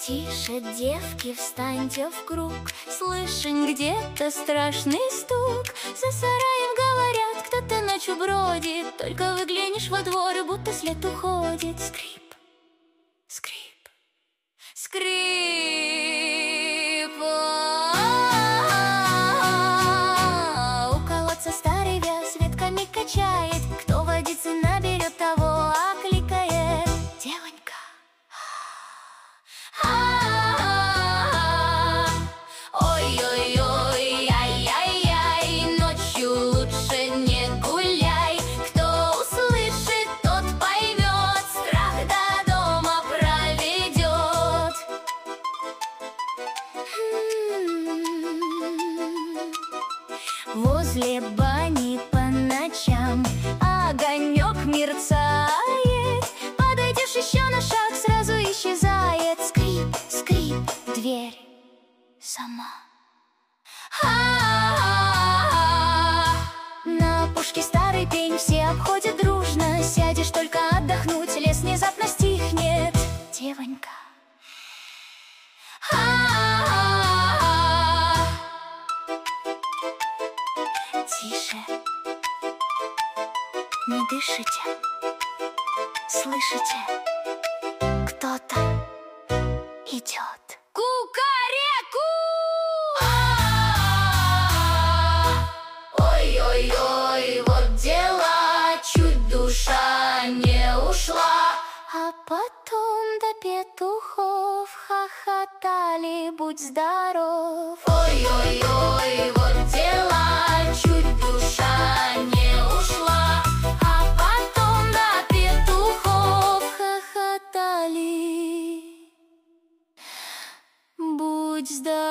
Тише, девки, встаньте в круг. Слышен где-то страшный стук. За сараем говорят, кто-то ночью бродит. Только выглянешь во двор, и будто след уходит. Скрип, скрип, скрип. У колодца старый вяз ветками качает. Кто водицы наберет, того окликает. Девонька. Ой-ой-ой, ай-яй-яй, ночью лучше не гуляй. Кто услышит, тот поймет, страх до дома проведет. Возле бани по ночам огонек мерцает. Подойдешь еще на шаг, сразу исчезает. Скрип, скрип, дверь сама. На опушке старый пень все обходят дружно. Сядешь только отдохнуть, лес внезапно стихнет. Девонька. Тише. Не дышите. Слышите? Кто-то идет. Кукареку! Ой-ой-ой, вот дела, чуть душа не ушла. А потом до петухов хохотали, будь здоров. Ой-ой-ой, вот дела, чуть душа не ушла. А потом до петухов хохотали, будь здоров.